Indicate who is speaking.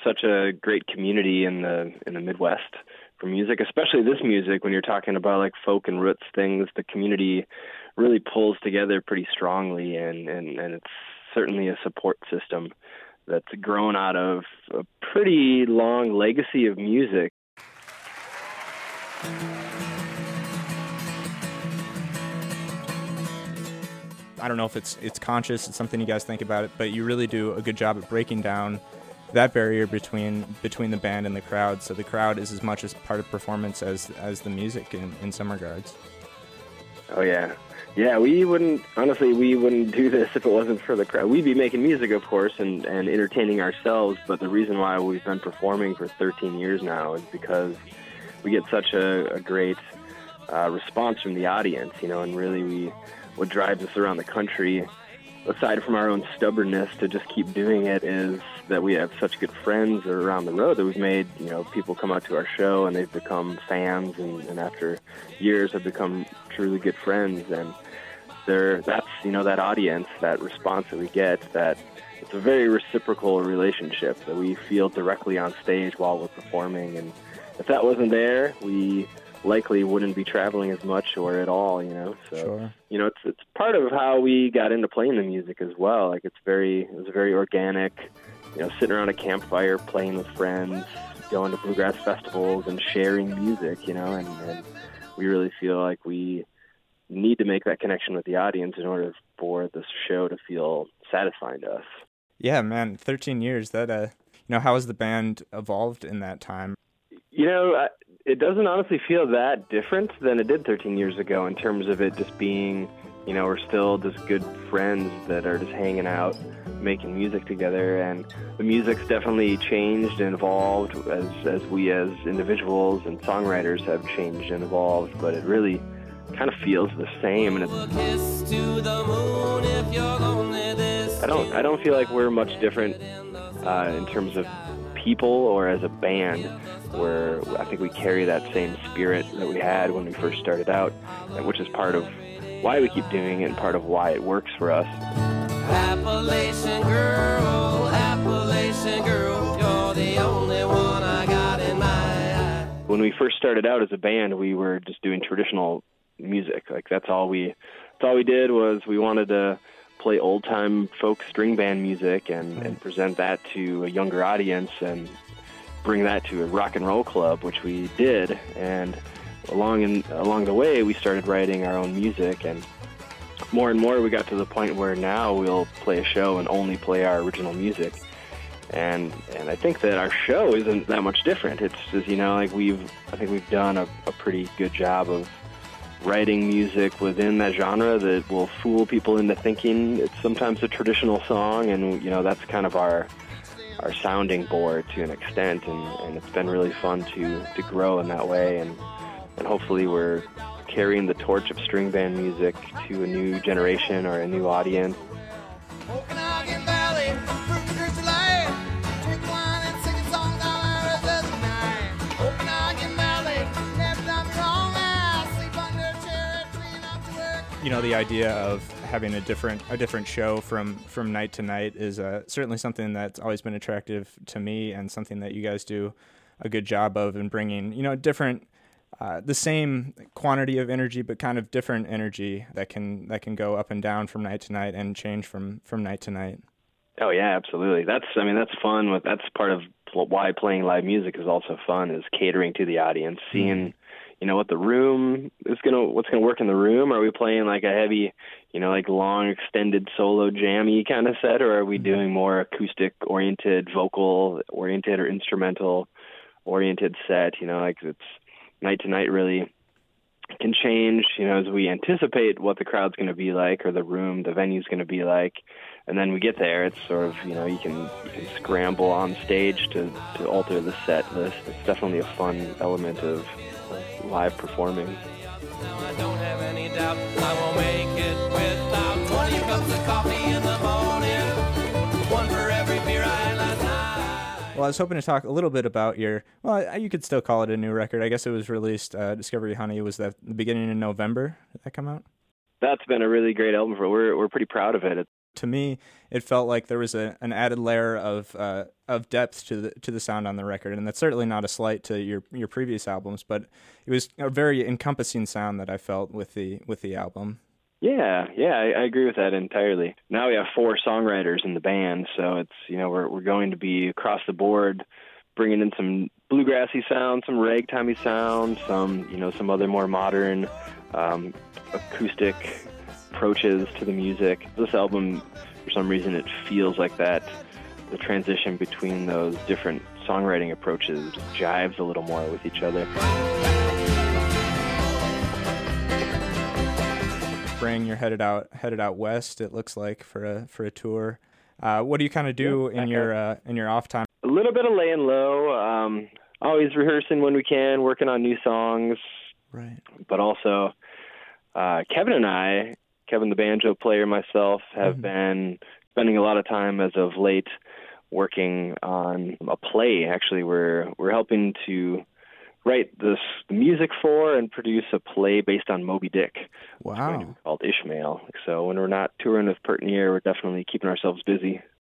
Speaker 1: such a great community in the Midwest for music, especially this music. When you're talking about like folk and roots things, the community really pulls together pretty strongly, and it's certainly a support system that's grown out of a pretty long legacy of music.
Speaker 2: I don't know if it's conscious, it's something you guys think about it, but you really do a good job at breaking down that barrier between the band and the crowd. So the crowd is as much as part of performance as the music in some regards.
Speaker 1: Oh yeah. Yeah, we wouldn't do this if it wasn't for the crowd. We'd be making music, of course, and entertaining ourselves, but the reason why we've been performing for 13 years now is because we get such a great response from the audience, and really what drives us around the country, aside from our own stubbornness to just keep doing it, is that we have such good friends around the road that we've made, people come out to our show and they've become fans, and after years have become truly good friends. And that's that audience, that response that we get, that it's a very reciprocal relationship that we feel directly on stage while we're performing. And if that wasn't there, we likely wouldn't be traveling as much or at all, So,
Speaker 2: Sure.
Speaker 1: It's part of how we got into playing the music as well. Like it was very organic, sitting around a campfire, playing with friends, going to bluegrass festivals and sharing music, and we really feel like we need to make that connection with the audience in order for this show to feel satisfying to us.
Speaker 2: Yeah, man, 13 years. That, how has the band evolved in that time?
Speaker 1: It doesn't honestly feel that different than it did 13 years ago in terms of it just being, we're still just good friends that are just hanging out, making music together. And the music's definitely changed and evolved as we as individuals and songwriters have changed and evolved, but it really kind of feels the same. And I don't feel like we're much different in terms of people or as a band, where I think we carry that same spirit that we had when we first started out, which is part of why we keep doing it and part of why it works for us.
Speaker 3: Appalachian girl, you're the only one I got in my eye.
Speaker 1: When we first started out as a band, we were just doing traditional music. Like that's all we did was we wanted to play old-time folk string band music and present that to a younger audience and bring that to a rock and roll club, which we did. And along the way, we started writing our own music, and more we got to the point where now we'll play a show and only play our original music. And I think that our show isn't that much different. It's just, I think we've done a pretty good job of writing music within that genre that will fool people into thinking it's sometimes a traditional song, and that's kind of our sounding board to an extent, and it's been really fun to grow in that way, and hopefully we're carrying the torch of string band music to a new generation or a new audience.
Speaker 3: Okanagan Valley, fruit trees delight, drink wine and sing songs all hours of the night. Okanagan Valley, never done me wrong, I sleep under a cherry tree and up to work.
Speaker 2: The idea of having a different show from night to night is certainly something that's always been attractive to me, and something that you guys do a good job of in bringing, different, the same quantity of energy, but kind of different energy that can go up and down from night to night and change from night to night.
Speaker 1: Oh yeah, absolutely. That's fun. That's part of why playing live music is also fun, is catering to the audience, seeing what the room is what's gonna work in the room. Are we playing like a heavy, like long extended solo jammy kind of set, or are we doing more acoustic oriented, vocal oriented, or instrumental oriented set? Like it's night to night really can change, as we anticipate what the crowd's going to be like, or the venue's going to be like, and then we get there. It's sort of, you can scramble on stage to alter the set list. It's definitely a fun element of live performing.
Speaker 3: I don't have any doubt I will make it without 20 cups of coffee in the morning, one for every beer I had last night.
Speaker 2: Well, I was hoping to talk a little bit about you could still call it a new record. I guess it was released, Discovery Honey, was that the beginning of November? Did that come out?
Speaker 1: That's been a really great album. We're pretty proud of it.
Speaker 2: to me, it felt like there was an added layer of depth to the sound on the record, and that's certainly not a slight to your previous albums, but it was a very encompassing sound that I felt with the album.
Speaker 1: Yeah, I agree with that entirely. Now we have 4 songwriters in the band, so it's, we're going to be across the board, bringing in some bluegrassy sound, some ragtimey sound, some other more modern acoustic approaches to the music. This album, for some reason, it feels like that. The transition between those different songwriting approaches jives a little more with each other.
Speaker 2: Spring, you're headed out west. It looks like for a tour. What do you kind of do in your off time?
Speaker 1: A little bit of laying low. Always rehearsing when we can, working on new songs.
Speaker 2: Right.
Speaker 1: But also, Kevin the banjo player, myself, have been spending a lot of time as of late working on a play. Actually, we're helping to write the music for and produce a play based on Moby Dick.
Speaker 2: Wow.
Speaker 1: It's going to be called Ishmael. So when we're not touring with Pert in the Ear, we're definitely keeping ourselves busy.